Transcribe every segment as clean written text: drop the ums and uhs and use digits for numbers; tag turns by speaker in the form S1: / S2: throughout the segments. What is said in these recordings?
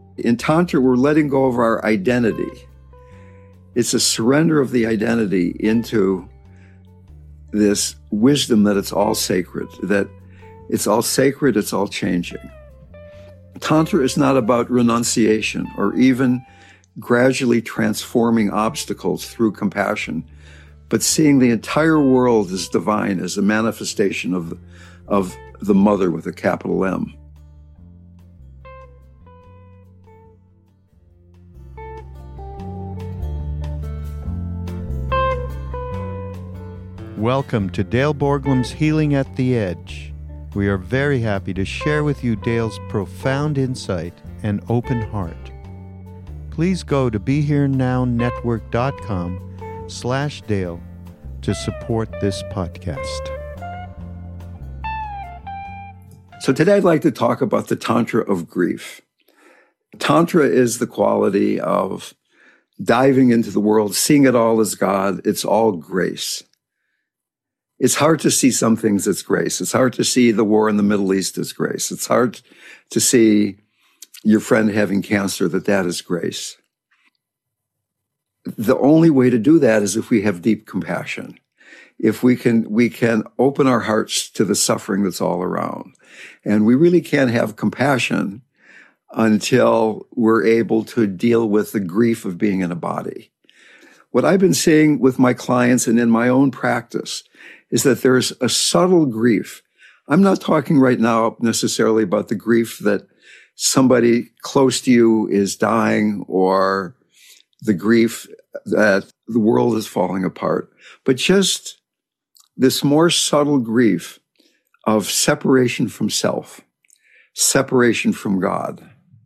S1: In Tantra, we're letting go of our identity. It's a surrender of the identity into this wisdom that it's all sacred, that it's all sacred, it's all changing. Tantra is not about renunciation or even gradually transforming obstacles through compassion, but seeing the entire world as divine, as a manifestation of the mother with a capital M.
S2: Welcome to Dale Borglum's Healing at the Edge. We are very happy to share with you Dale's profound insight and open heart. Please go to BeHereNowNetwork.com/Dale to support this podcast.
S1: So today I'd like to talk about the Tantra of grief. Tantra is the quality of diving into the world, seeing it all as God. It's all grace. It's hard to see some things as grace. It's hard to see the war in the Middle East as grace. It's hard to see your friend having cancer, that is grace. The only way to do that is if we have deep compassion. If we can open our hearts to the suffering that's all around. And we really can't have compassion until we're able to deal with the grief of being in a body. What I've been seeing with my clients and in my own practice is that there's a subtle grief. I'm not talking right now necessarily about the grief that somebody close to you is dying or the grief that the world is falling apart, but just this more subtle grief of separation from self, separation from God.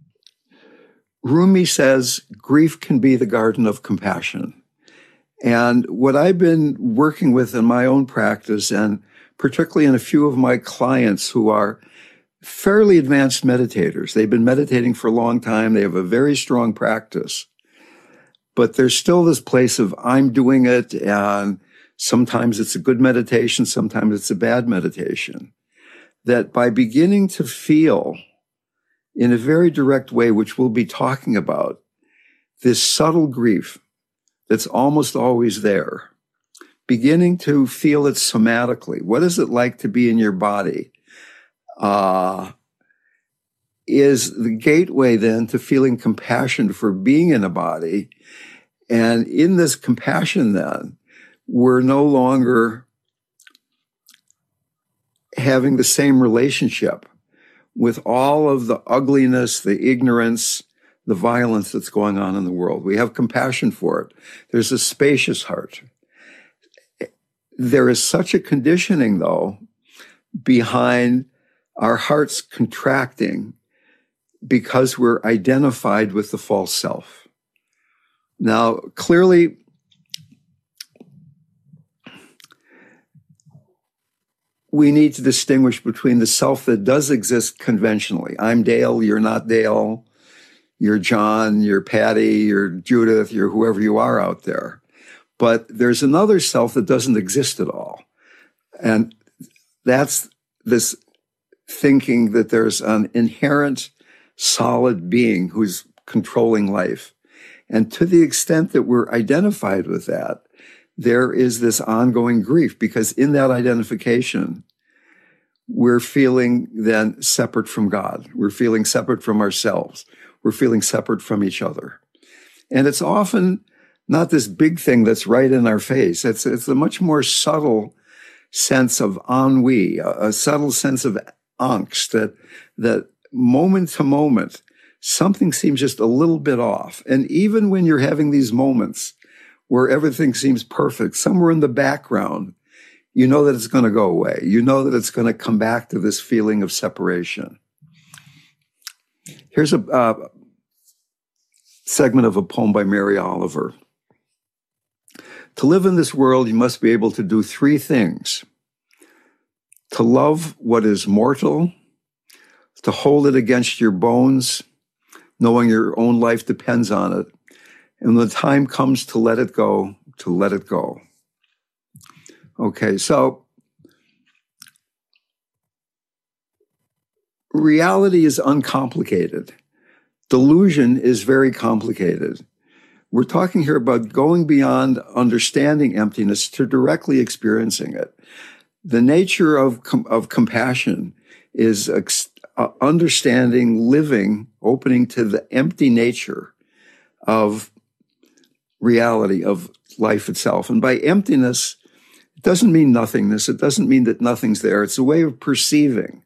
S1: Rumi says grief can be the garden of compassion. And what I've been working with in my own practice, and particularly in a few of my clients who are fairly advanced meditators, they've been meditating for a long time, they have a very strong practice, but there's still this place of I'm doing it, and sometimes it's a good meditation, sometimes it's a bad meditation. That by beginning to feel in a very direct way, which we'll be talking about, this subtle grief that's almost always there, beginning to feel it somatically. What is it like to be in your body? Is the gateway then to feeling compassion for being in a body. And in this compassion then, we're no longer having the same relationship with all of the ugliness, the ignorance, the violence that's going on in the world. We have compassion for it. There's a spacious heart. There is such a conditioning, though, behind our hearts contracting because we're identified with the false self. Now, clearly, we need to distinguish between the self that does exist conventionally. I'm Dale, you're not Dale. You're John, you're Patty, you're Judith, you're whoever you are out there. But there's another self that doesn't exist at all. And that's this thinking that there's an inherent solid being who's controlling life. And to the extent that we're identified with that, there is this ongoing grief, because in that identification, we're feeling then separate from God. We're feeling separate from ourselves. We're feeling separate from each other. And it's often not this big thing that's right in our face. It's a much more subtle sense of ennui, a subtle sense of angst, that moment to moment, something seems just a little bit off. And even when you're having these moments where everything seems perfect, somewhere in the background, you know that it's going to go away. You know that it's going to come back to this feeling of separation. Here's a segment of a poem by Mary Oliver. To live in this world, you must be able to do three things: to love what is mortal, to hold it against your bones, knowing your own life depends on it, and when the time comes to let it go, to let it go. Okay, so reality is uncomplicated. delusion is very complicated. We're talking here about going beyond understanding emptiness to directly experiencing it. The nature of compassion is understanding, living, opening to the empty nature of reality, of life itself. And by emptiness, it doesn't mean nothingness. It doesn't mean that nothing's there. It's a way of perceiving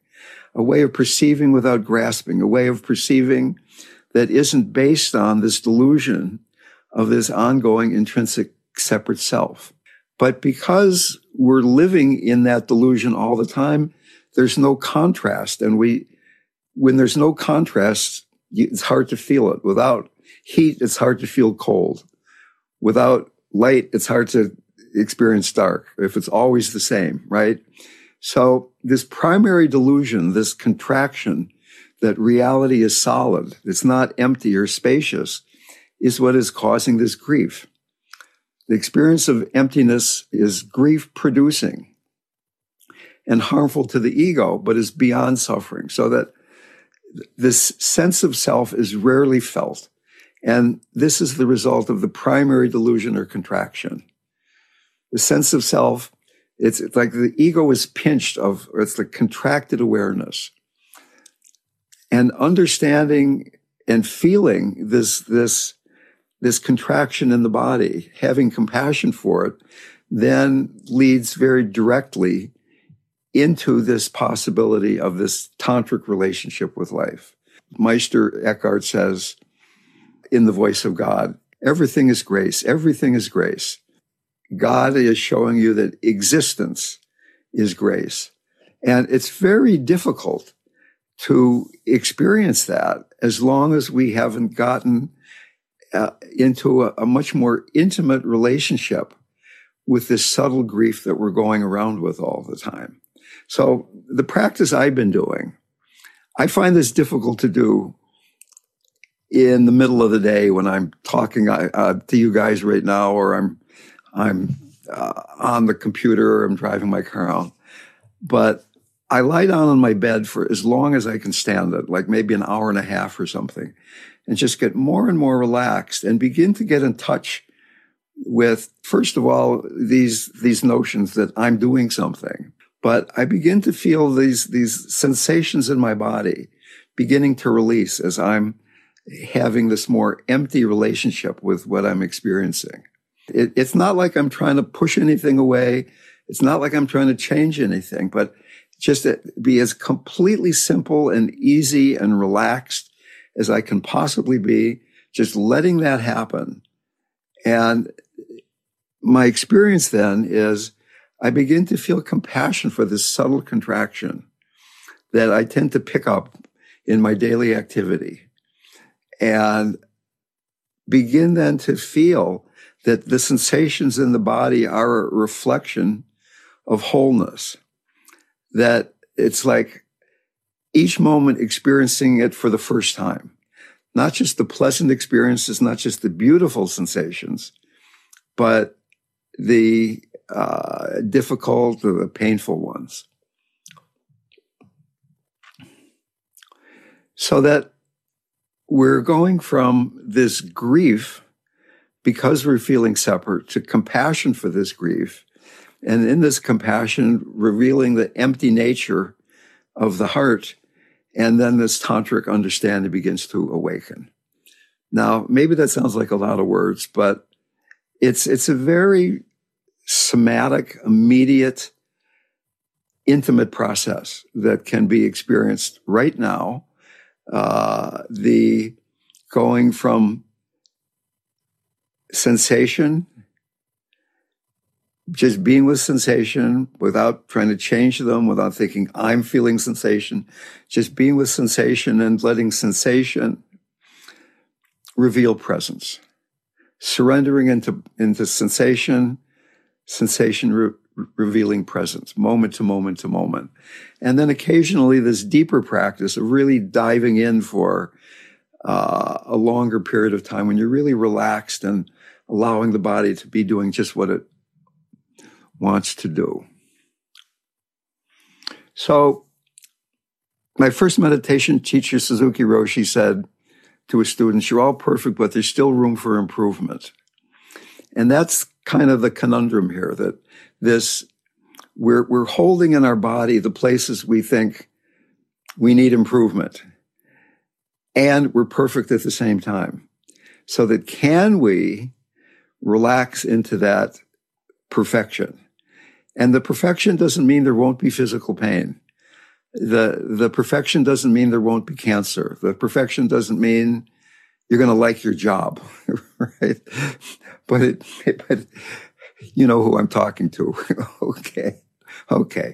S1: without grasping, a way of perceiving that isn't based on this delusion of this ongoing intrinsic separate self. But because we're living in that delusion all the time, there's no contrast. And when there's no contrast, it's hard to feel it. Without heat, it's hard to feel cold. Without light, it's hard to experience dark if it's always the same, right? So this primary delusion, this contraction that reality is solid, it's not empty or spacious, is what is causing this grief. The experience of emptiness is grief-producing and harmful to the ego, but is beyond suffering, so that this sense of self is rarely felt. And this is the result of the primary delusion or contraction. The sense of self, it's like the ego is pinched or it's the contracted awareness. And understanding and feeling this contraction in the body, having compassion for it, then leads very directly into this possibility of this tantric relationship with life. Meister Eckhart says, in The Voice of God, everything is grace. Everything is grace. God is showing you that existence is grace. And it's very difficult to experience that as long as we haven't gotten into a much more intimate relationship with this subtle grief that we're going around with all the time. So the practice I've been doing, I find this difficult to do in the middle of the day when I'm talking to you guys right now, or I'm on the computer, or I'm driving my car out. But I lie down on my bed for as long as I can stand it, like maybe an hour and a half or something, and just get more and more relaxed and begin to get in touch with, first of all, these notions that I'm doing something. But I begin to feel these sensations in my body beginning to release as I'm having this more empty relationship with what I'm experiencing. It's not like I'm trying to push anything away. It's not like I'm trying to change anything, but just to be as completely simple and easy and relaxed as I can possibly be, just letting that happen. And my experience then is I begin to feel compassion for this subtle contraction that I tend to pick up in my daily activity, and begin then to feel that the sensations in the body are a reflection of wholeness, that it's like each moment experiencing it for the first time, not just the pleasant experiences, not just the beautiful sensations, but the difficult or the painful ones. So that we're going from this grief, because we're feeling separate, to compassion for this grief. And in this compassion, revealing the empty nature of the heart. And then this tantric understanding begins to awaken. Now, maybe that sounds like a lot of words, but it's a very somatic, immediate, intimate process that can be experienced right now. The going from sensation, just being with sensation without trying to change them, without thinking I'm feeling sensation, just being with sensation and letting sensation reveal presence, surrendering into sensation revealing presence, moment to moment to moment. And then occasionally this deeper practice of really diving in for a longer period of time when you're really relaxed and allowing the body to be doing just what it wants to do. So my first meditation teacher, Suzuki Roshi, said, to his students, you're all perfect, but there's still room for improvement. And that's kind of the conundrum here, that we're holding in our body the places we think we need improvement. And we're perfect at the same time. So that can we relax into that perfection? And the perfection doesn't mean there won't be physical pain. The perfection doesn't mean there won't be cancer. The perfection doesn't mean you're going to like your job, right? But you know who I'm talking to. Okay.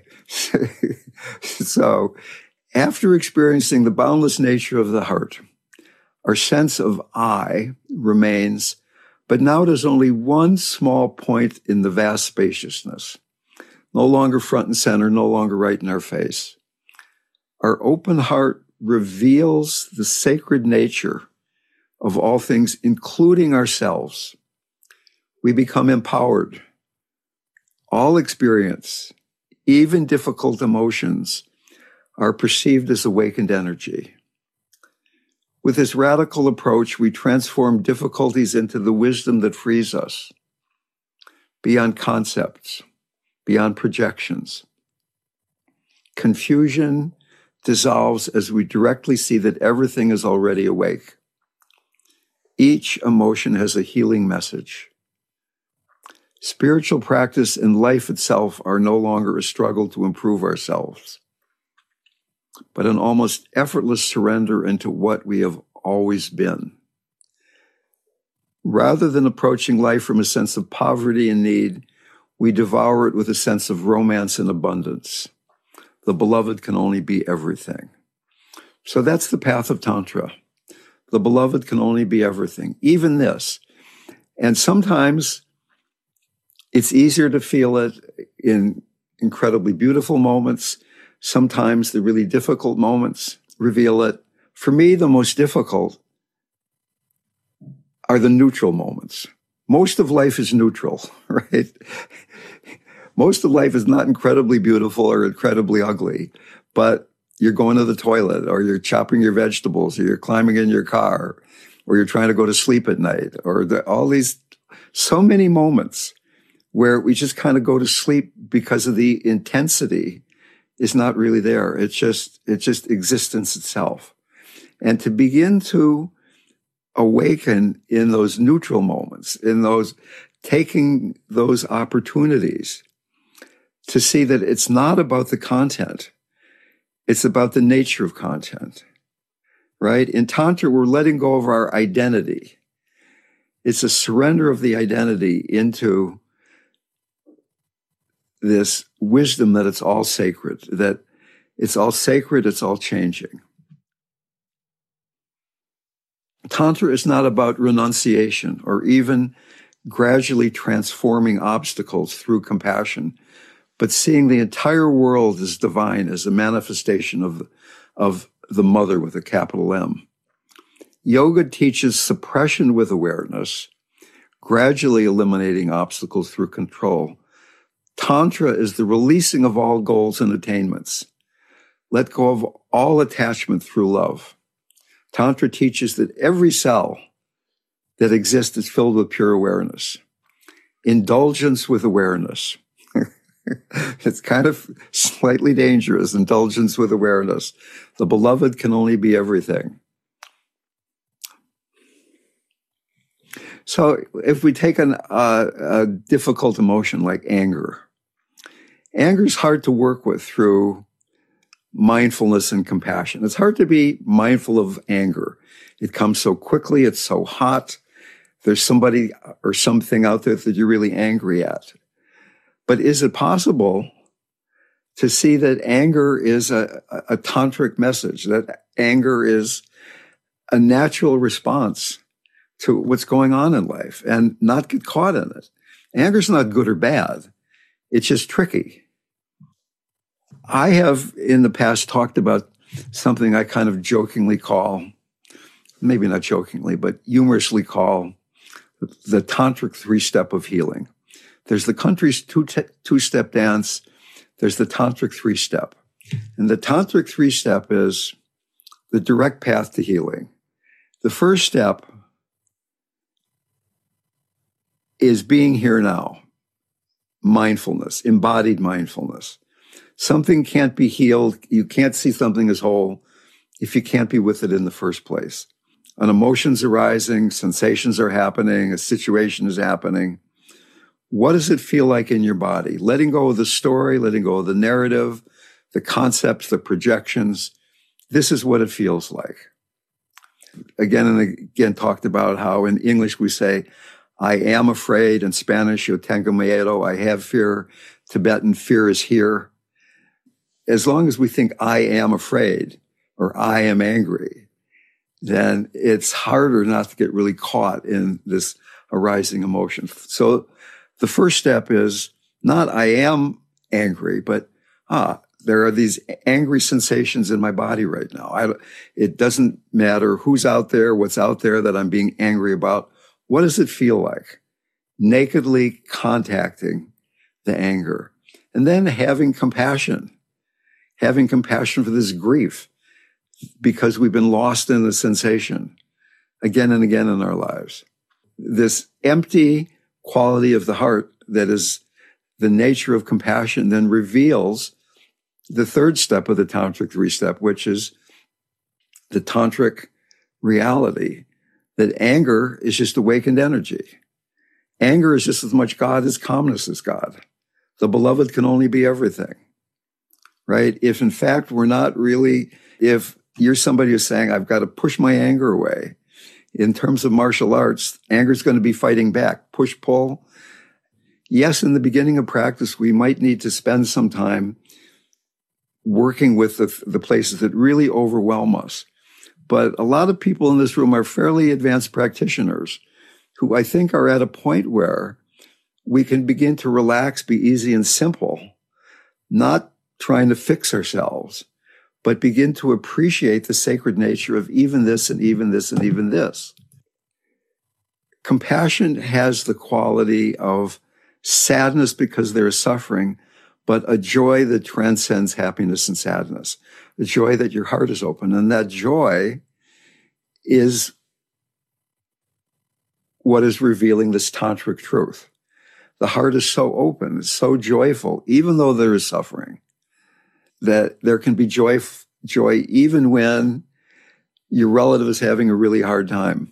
S1: So after experiencing the boundless nature of the heart, our sense of I remains, but now it is only one small point in the vast spaciousness, no longer front and center, no longer right in our face. Our open heart reveals the sacred nature of all things, including ourselves. We become empowered. All experience, even difficult emotions, are perceived as awakened energy. With this radical approach, we transform difficulties into the wisdom that frees us, beyond concepts, beyond projections. Confusion dissolves as we directly see that everything is already awake. Each emotion has a healing message. Spiritual practice and life itself are no longer a struggle to improve ourselves, but an almost effortless surrender into what we have always been. Rather than approaching life from a sense of poverty and need, we devour it with a sense of romance and abundance. The beloved can only be everything. So that's the path of Tantra. The beloved can only be everything, even this. And sometimes it's easier to feel it in incredibly beautiful moments. Sometimes the really difficult moments reveal it. For me, the most difficult are the neutral moments. Most of life is neutral, right? Most of life is not incredibly beautiful or incredibly ugly, but you're going to the toilet, or you're chopping your vegetables, or you're climbing in your car, or you're trying to go to sleep at night, or all these, so many moments where we just kind of go to sleep because of the intensity is not really there. It's just existence itself. And to begin to awaken in those neutral moments, in those, taking those opportunities to see that it's not about the content. It's about the nature of content, right? In Tantra, we're letting go of our identity. It's a surrender of the identity into this wisdom that it's all sacred, that it's all sacred, it's all changing. Tantra is not about renunciation or even gradually transforming obstacles through compassion, but seeing the entire world as divine, as a manifestation of the mother with a capital M. Yoga teaches suppression with awareness, gradually eliminating obstacles through control. Tantra is the releasing of all goals and attainments. Let go of all attachment through love. Tantra teaches that every cell that exists is filled with pure awareness. Indulgence with awareness. It's kind of slightly dangerous, indulgence with awareness. The beloved can only be everything. So if we take a difficult emotion like anger, anger is hard to work with through mindfulness and compassion. It's hard to be mindful of anger. It comes so quickly. It's so hot. There's somebody or something out there that you're really angry at. But is it possible to see that anger is a tantric message, that anger is a natural response to what's going on in life and not get caught in it? Anger's not good or bad. It's just tricky. I have in the past talked about something I kind of jokingly call, maybe not jokingly, but humorously call the tantric three-step of healing. There's the country's two-step dance. There's the tantric three-step. And the tantric three-step is the direct path to healing. The first step is being here now. Mindfulness, embodied mindfulness. Something can't be healed. You can't see something as whole if you can't be with it in the first place. An emotion's arising, sensations are happening, a situation is happening. What does it feel like in your body? Letting go of the story, letting go of the narrative, the concepts, the projections. This is what it feels like. Again and again talked about how in English we say, I am afraid. In Spanish, yo tengo miedo, I have fear. Tibetan, fear is here. As long as we think I am afraid or I am angry, then it's harder not to get really caught in this arising emotion. So the first step is not I am angry, but there are these angry sensations in my body right now. It doesn't matter who's out there, what's out there that I'm being angry about. What does it feel like? Nakedly contacting the anger. And then having compassion for this grief because we've been lost in the sensation again and again in our lives. This empty quality of the heart that is the nature of compassion then reveals the third step of the Tantric three-step, which is the Tantric reality that anger is just awakened energy. Anger is just as much God as calmness is God. The beloved can only be everything, right? If in fact we're not really, if you're somebody who's saying, I've got to push my anger away, in terms of martial arts, anger is going to be fighting back, push, pull. Yes, in the beginning of practice, we might need to spend some time working with the places that really overwhelm us. But a lot of people in this room are fairly advanced practitioners who I think are at a point where we can begin to relax, be easy and simple, not trying to fix ourselves, but begin to appreciate the sacred nature of even this and even this and even this. Compassion has the quality of sadness because there is suffering, but a joy that transcends happiness and sadness, a joy that your heart is open. And that joy is what is revealing this tantric truth. The heart is so open, it's so joyful, even though there is suffering, that there can be joy even when your relative is having a really hard time,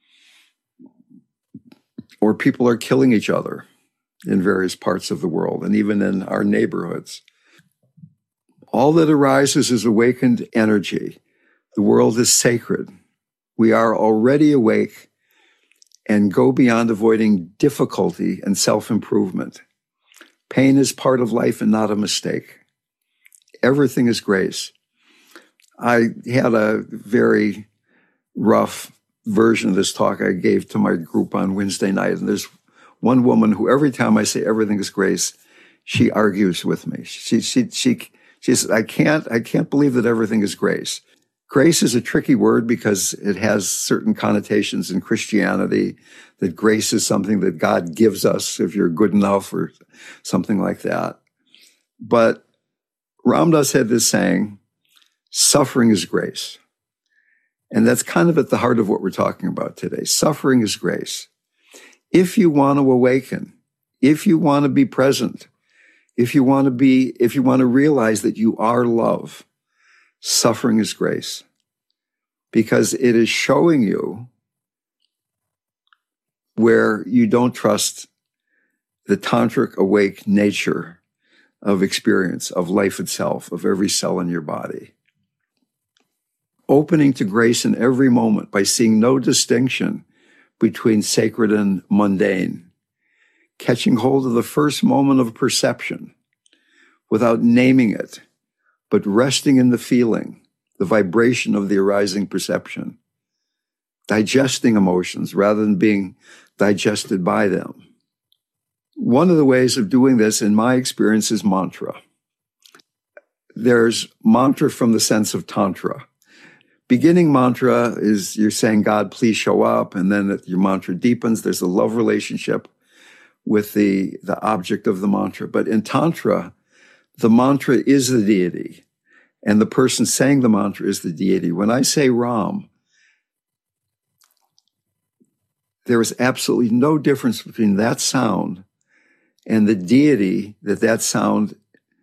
S1: or people are killing each other in various parts of the world, and even in our neighborhoods. All that arises is awakened energy. The world is sacred. We are already awake and go beyond avoiding difficulty and self-improvement. Pain is part of life and not a mistake. Everything is grace. I had a very rough version of this talk I gave to my group on Wednesday night, and there's one woman who every time I say everything is grace, she argues with me. She says, I can't believe that everything is grace. Grace is a tricky word because it has certain connotations in Christianity, that grace is something that God gives us if you're good enough or something like that. But Ram Dass had this saying, suffering is grace. And that's kind of at the heart of what we're talking about today. Suffering is grace. If you want to awaken, if you want to be present, if you want to realize that you are love, suffering is grace. Because it is showing you where you don't trust the tantric awake nature of experience, of life itself, of every cell in your body. Opening to grace in every moment by seeing no distinction between sacred and mundane. Catching hold of the first moment of perception without naming it, but resting in the feeling, the vibration of the arising perception. Digesting emotions rather than being digested by them. One of the ways of doing this, in my experience, is mantra. There's mantra from the sense of tantra. Beginning mantra is you're saying, God, please show up. And then your mantra deepens. There's a love relationship with the object of the mantra. But in tantra, the mantra is the deity. And the person saying the mantra is the deity. When I say Ram, there is absolutely no difference between that sound and the deity that sound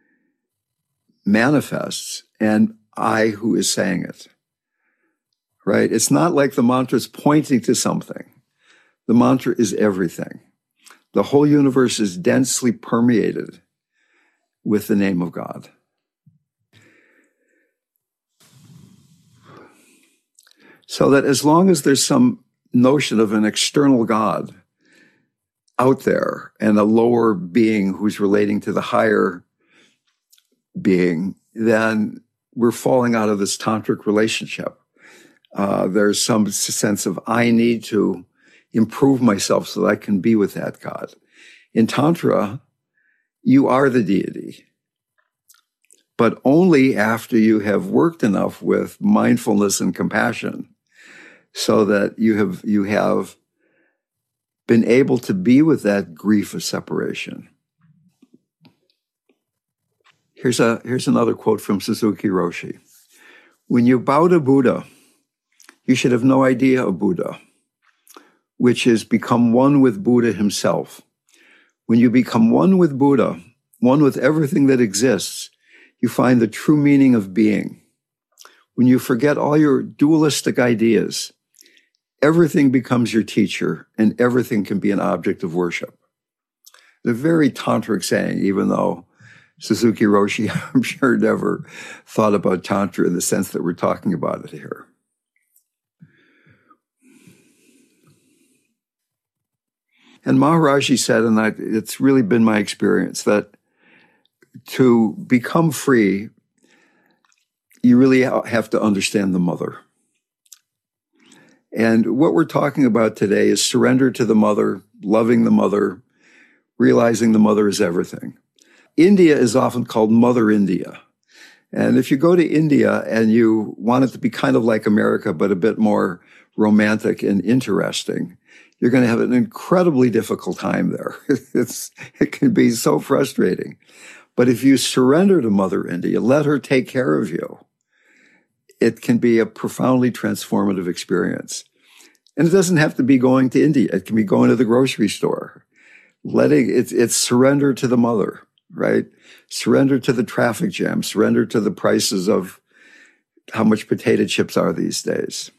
S1: manifests and I who is saying it, right? It's not like the mantra is pointing to something. The mantra is everything. The whole universe is densely permeated with the name of God. So that as long as there's some notion of an external God out there and a lower being who's relating to the higher being, then we're falling out of this tantric relationship. There's some sense of I need to improve myself so that I can be with that God. In Tantra, you are the deity, but only after you have worked enough with mindfulness and compassion so that you have been able to be with that grief of separation. Here's another quote from Suzuki Roshi. When you bow to Buddha, you should have no idea of Buddha, which is become one with Buddha himself. When you become one with Buddha, one with everything that exists, you find the true meaning of being. When you forget all your dualistic ideas, everything becomes your teacher and everything can be an object of worship. It's a very tantric saying, even though Suzuki Roshi, I'm sure, never thought about Tantra in the sense that we're talking about it here. And Maharaji said, and it's really been my experience, that to become free, you really have to understand the mother. And what we're talking about today is surrender to the mother, loving the mother, realizing the mother is everything. India is often called Mother India. And if you go to India and you want it to be kind of like America, but a bit more romantic and interesting, you're going to have an incredibly difficult time there. It can be so frustrating. But if you surrender to Mother India, let her take care of you, it can be a profoundly transformative experience. And it doesn't have to be going to India. It can be going to the grocery store. It's surrender to the mother, right? Surrender to the traffic jam, surrender to the prices of how much potato chips are these days.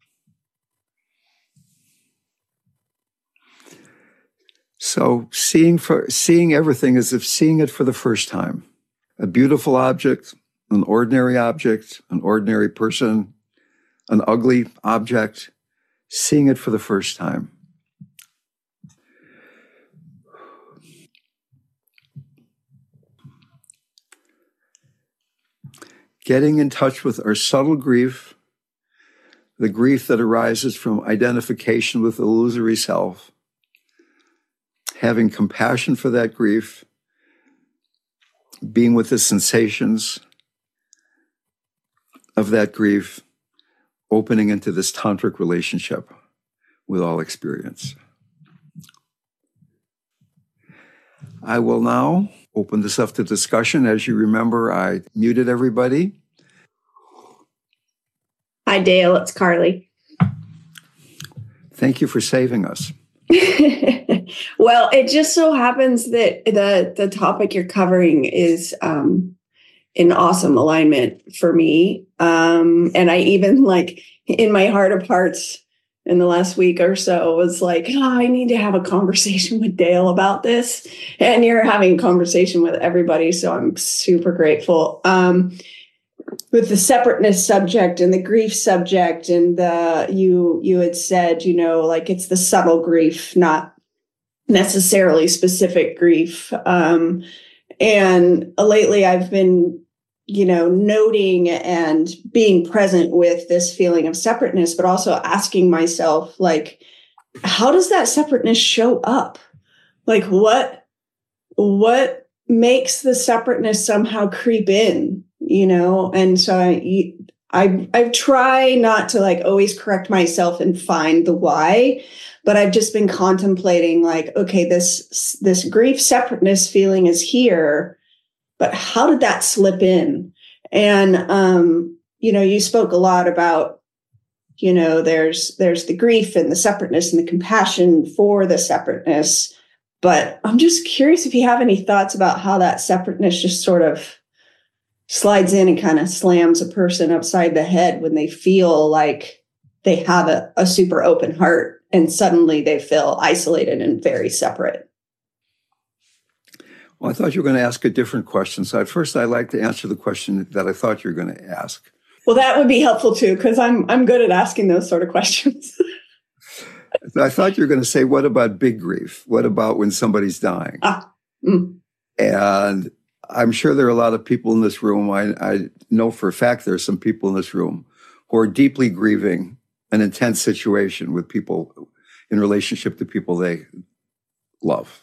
S1: So seeing everything as if seeing it for the first time. A beautiful object, an ordinary person, an ugly object, seeing it for the first time. Getting in touch with our subtle grief, the grief that arises from identification with illusory self, having compassion for that grief, being with the sensations of that grief, opening into this tantric relationship with all experience. I will now open this up to discussion. As you remember, I muted everybody.
S3: Hi, Dale. It's Carly.
S1: Thank you for saving us.
S3: Well, it just so happens that the topic you're covering is in awesome alignment for me. And I even, like, in my heart of hearts in the last week or so was like, I need to have a conversation with Dale about this. And you're having a conversation with everybody. So I'm super grateful. With the separateness subject and the grief subject, and you had said, like, it's the subtle grief, not necessarily specific grief. And lately I've been, noting and being present with this feeling of separateness, but also asking myself, like, how does that separateness show up? Like, what makes the separateness somehow creep in? And so I try not to, like, always correct myself and find the why, but I've just been contemplating, like, okay, this grief separateness feeling is here, but how did that slip in? And, you spoke a lot about there's the grief and the separateness and the compassion for the separateness. But I'm just curious if you have any thoughts about how that separateness just sort of slides in and kind of slams a person upside the head when they feel like they have a super open heart and suddenly they feel isolated and very separate.
S1: Well, I thought you were going to ask a different question. So at first, I'd like to answer the question that I thought you were going to ask.
S3: Well, that would be helpful too, because I'm good at asking those sort of questions.
S1: I thought you were going to say, what about big grief? What about when somebody's dying? And I'm sure there are a lot of people in this room. I know for a fact there are some people in this room who are deeply grieving an intense situation with people in relationship to people they love.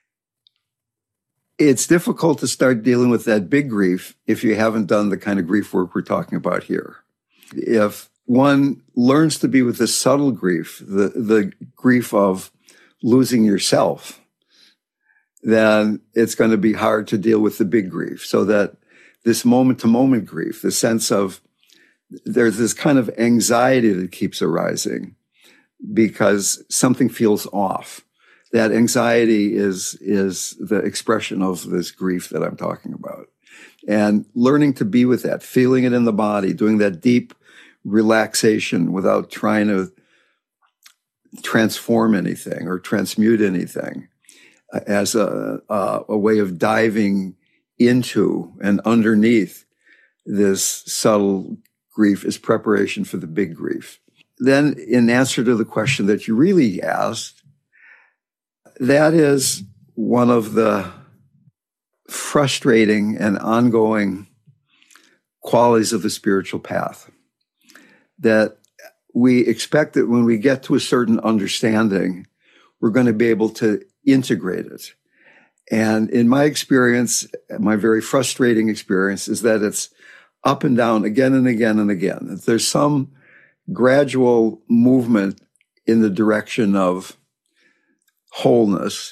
S1: It's difficult to start dealing with that big grief if you haven't done the kind of grief work we're talking about here. If one learns to be with the subtle grief, the grief of losing yourself, then it's going to be hard to deal with the big grief. So that this moment-to-moment grief, the sense of there's this kind of anxiety that keeps arising because something feels off. That anxiety is the expression of this grief that I'm talking about. And learning to be with that, feeling it in the body, doing that deep relaxation without trying to transform anything or transmute anything as a way of diving into and underneath this subtle grief is preparation for the big grief. Then in answer to the question that you really asked, that is one of the frustrating and ongoing qualities of the spiritual path, that we expect that when we get to a certain understanding, we're going to be able to integrate it. And in my experience, my very frustrating experience, is that it's up and down again and again and again. There's some gradual movement in the direction of wholeness,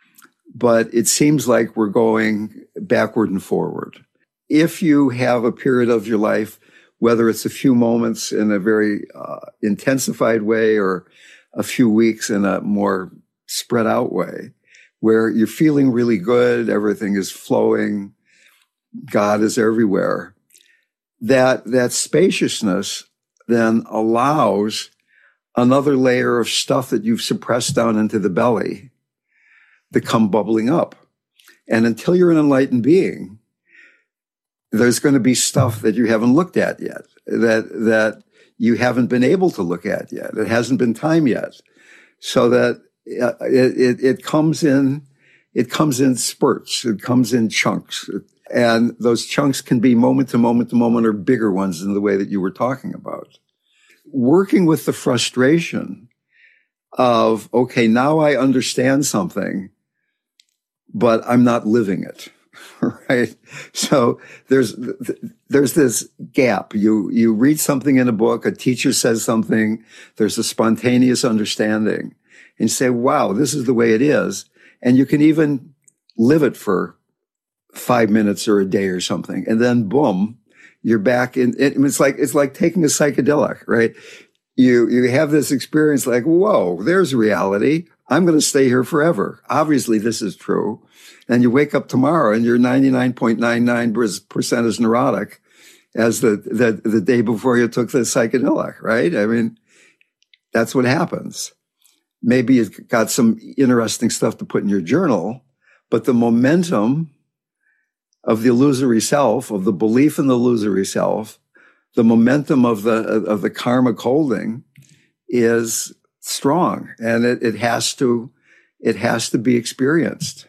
S1: but it seems like we're going backward and forward. If you have a period of your life, whether it's a few moments in a very intensified way or a few weeks in a more spread out way, where you're feeling really good, everything is flowing, God is everywhere, that spaciousness then allows another layer of stuff that you've suppressed down into the belly to come bubbling up. And until you're an enlightened being, there's going to be stuff that you haven't looked at yet, that you haven't been able to look at yet. It hasn't been time yet. So that it comes in spurts, it comes in chunks. And those chunks can be moment to moment to moment or bigger ones in the way that you were talking about. Working with the frustration of, okay, now I understand something, but I'm not living it, right? So there's this gap. You read something in a book, a teacher says something, there's a spontaneous understanding, and you say, wow, this is the way it is. And you can even live it for 5 minutes or a day or something. And then boom, you're back in it. It's like taking a psychedelic, right? You have this experience like, whoa, there's reality. I'm going to stay here forever. Obviously, this is true. And you wake up tomorrow and you're 99.99% as neurotic as the day before you took the psychedelic, right? I mean, that's what happens. Maybe you've got some interesting stuff to put in your journal, but the momentum of the illusory self, of the belief in the illusory self, the momentum of the karmic holding is strong, and it has to be experienced.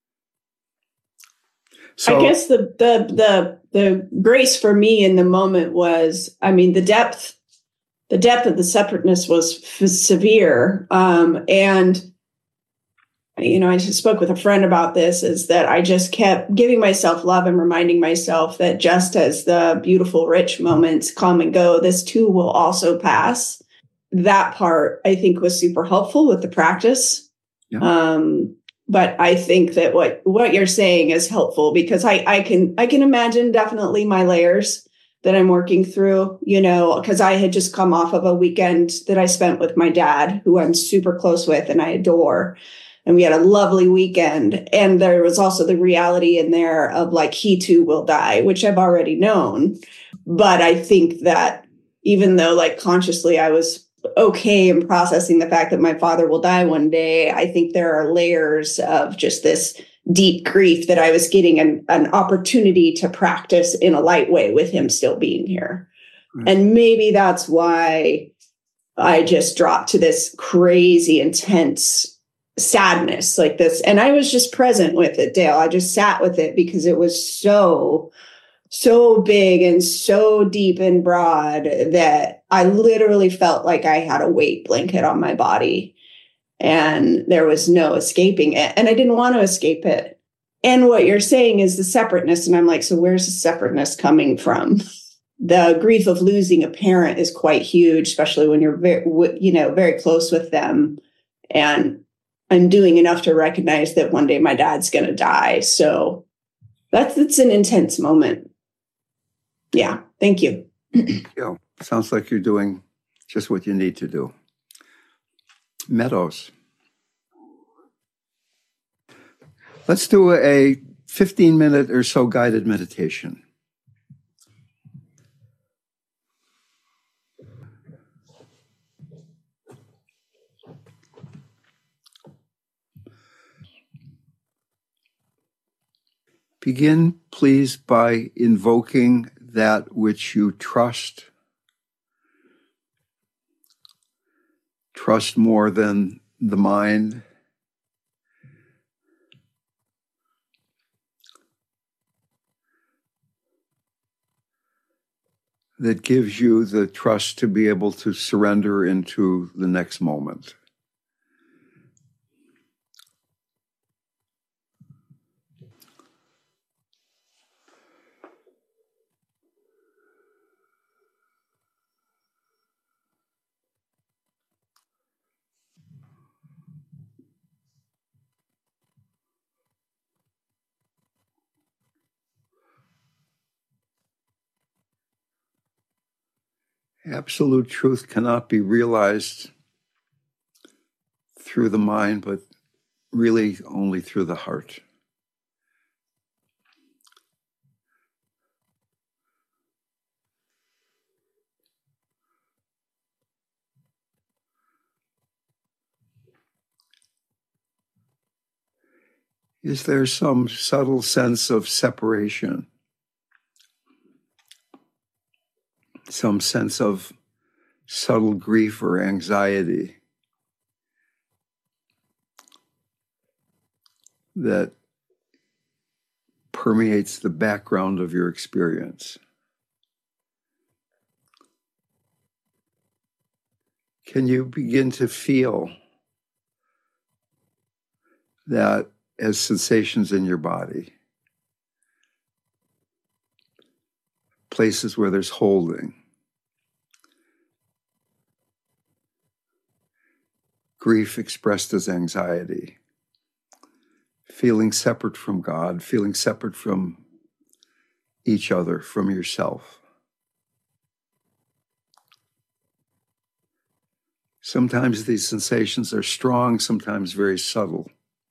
S1: So
S3: I guess the grace for me in the moment was, I mean, the depth of the separateness was severe, and I just spoke with a friend about this, is that I just kept giving myself love and reminding myself that just as the beautiful, rich moments come and go, this too will also pass. That part, I think, was super helpful with the practice. Yeah. But I think that what you're saying is helpful, because I can imagine definitely my layers that I'm working through, because I had just come off of a weekend that I spent with my dad, who I'm super close with and I adore. And we had a lovely weekend. And there was also the reality in there of like, he too will die, which I've already known. But I think that even though like consciously I was okay in processing the fact that my father will die one day, I think there are layers of just this deep grief that I was getting an opportunity to practice in a light way with him still being here. Mm-hmm. And maybe that's why I just dropped to this crazy, intense sadness like this. And I was just present with it, Dale. I just sat with it because it was so big and so deep and broad that I literally felt like I had a weight blanket on my body and there was no escaping it. And I didn't want to escape it. And what you're saying is the separateness. And I'm like, so where's the separateness coming from? The grief of losing a parent is quite huge, especially when you're very close with them. And I'm doing enough to recognize that one day my dad's going to die. So that's an intense moment. Yeah. Thank you.
S1: Yeah. Sounds like you're doing just what you need to do. Meadows. Let's do a 15-minute or so guided meditation. Begin, please, by invoking that which you trust. Trust more than the mind. That gives you the trust to be able to surrender into the next moment. Absolute truth cannot be realized through the mind, but really only through the heart. Is there some subtle sense of separation? Some sense of subtle grief or anxiety that permeates the background of your experience? Can you begin to feel that as sensations in your body? Places where there's holding. Grief expressed as anxiety. Feeling separate from God, feeling separate from each other, from yourself. Sometimes these sensations are strong, sometimes very subtle.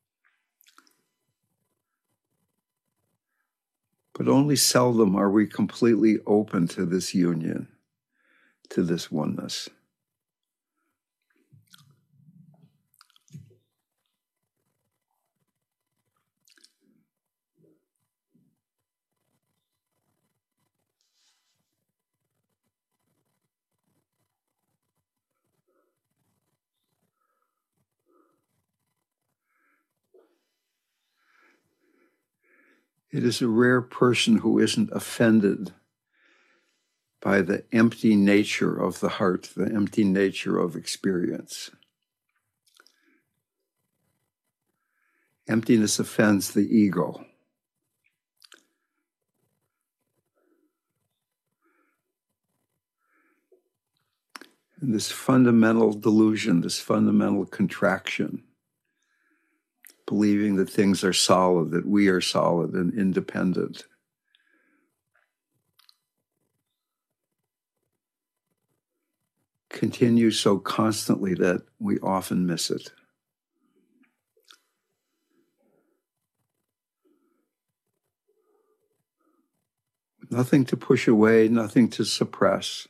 S1: But only seldom are we completely open to this union, to this oneness. It is a rare person who isn't offended by the empty nature of the heart, the empty nature of experience. Emptiness offends the ego. And this fundamental delusion, this fundamental contraction, believing that things are solid, that we are solid and independent, continues so constantly that we often miss it. Nothing to push away, nothing to suppress.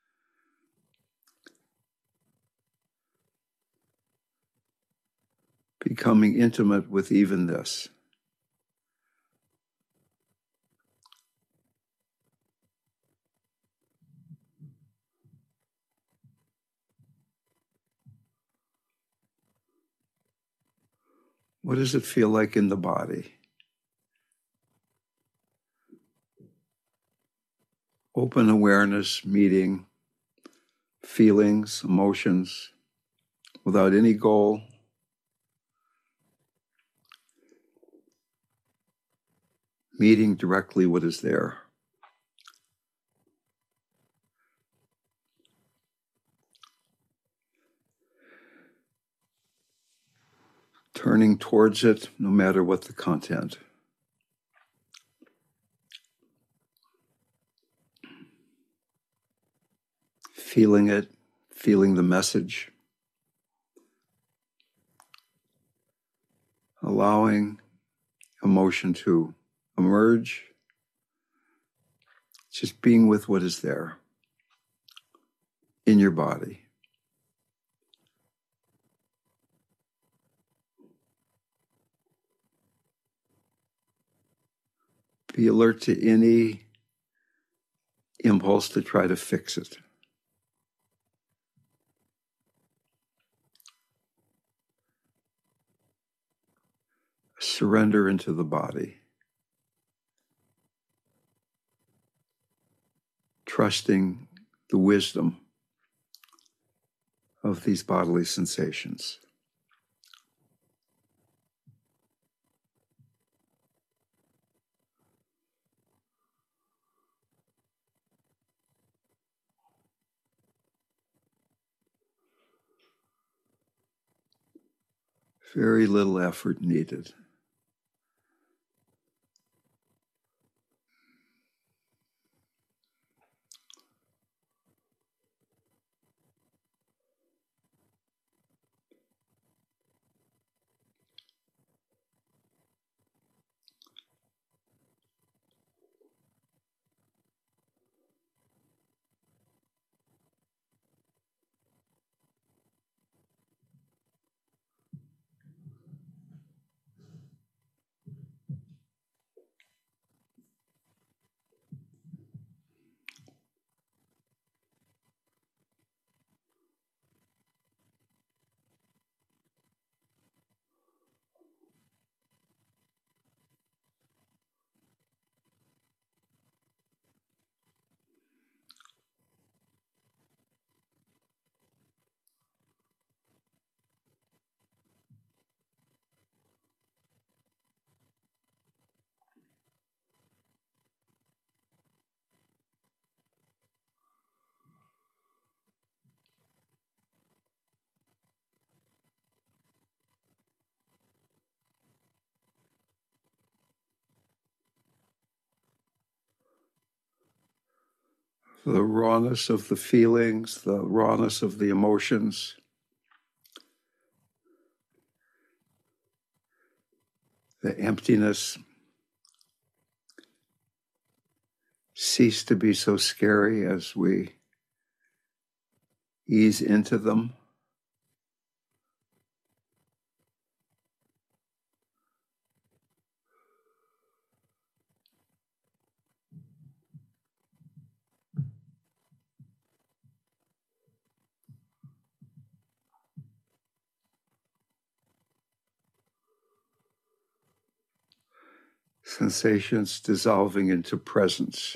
S1: Becoming intimate with even this. What does it feel like in the body? Open awareness, meeting feelings, emotions, without any goal. Meeting directly what is there. Turning towards it, no matter what the content. Feeling it, feeling the message. Allowing emotion to emerge. Just being with what is there in your body. Be alert to any impulse to try to fix it. Surrender into the body. Trusting the wisdom of these bodily sensations. Very little effort needed. The rawness of the feelings, the rawness of the emotions. The emptiness cease to be so scary as we ease into them. Sensations dissolving into presence.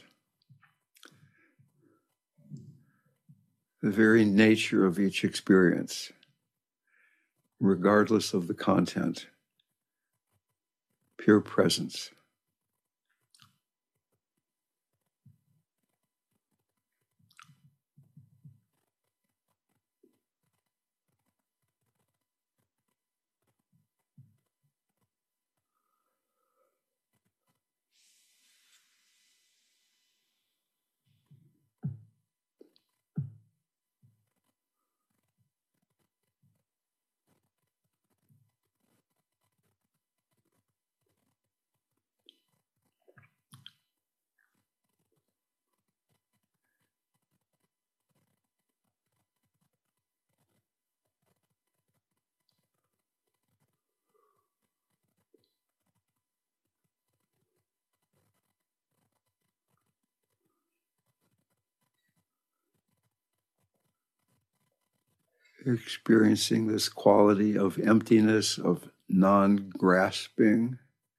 S1: The very nature of each experience, regardless of the content, pure presence. experiencing this quality of emptiness, of non-grasping.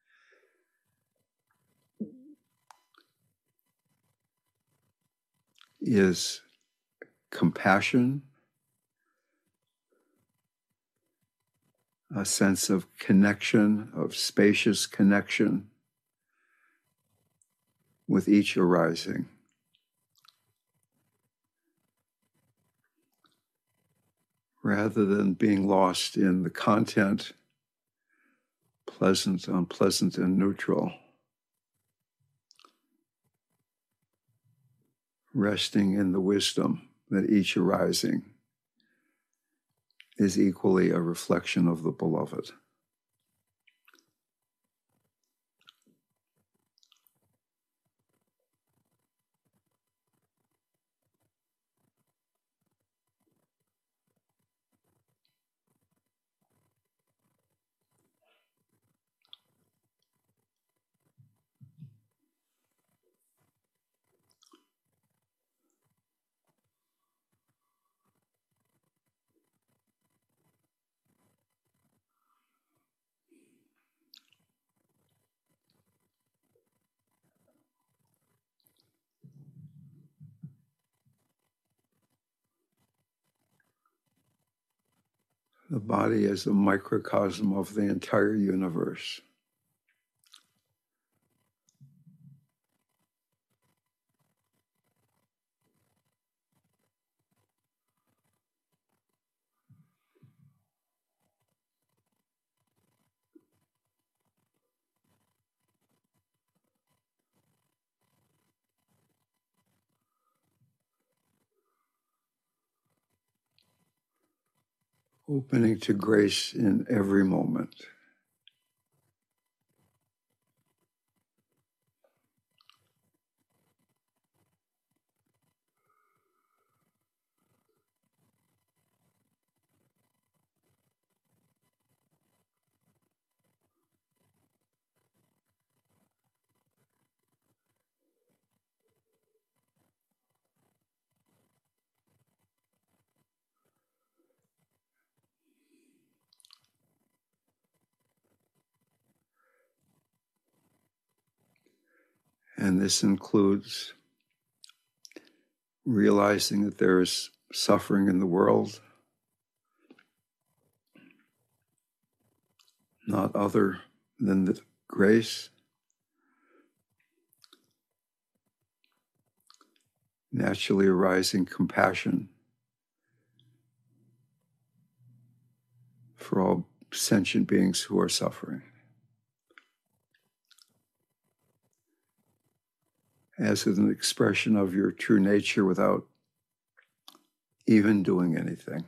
S1: Is compassion, a sense of connection, of spacious connection with each arising. Rather than being lost in the content, pleasant, unpleasant, and neutral. Resting in the wisdom that each arising is equally a reflection of the beloved. The body is a microcosm of the entire universe. Opening to grace in every moment. And this includes realizing that there is suffering in the world, not other than the grace. Naturally arising compassion for all sentient beings who are suffering. As an expression of your true nature without even doing anything.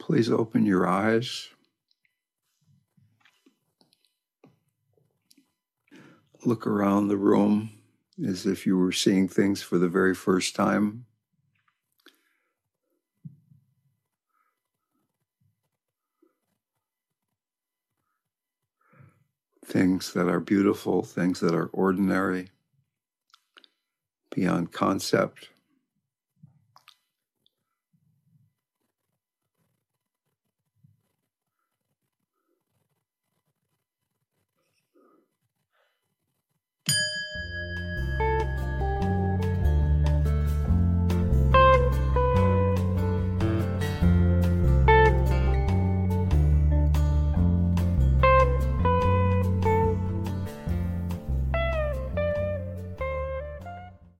S1: Please open your eyes. Look around the room as if you were seeing things for the very first time. Things that are beautiful, things that are ordinary, beyond concept.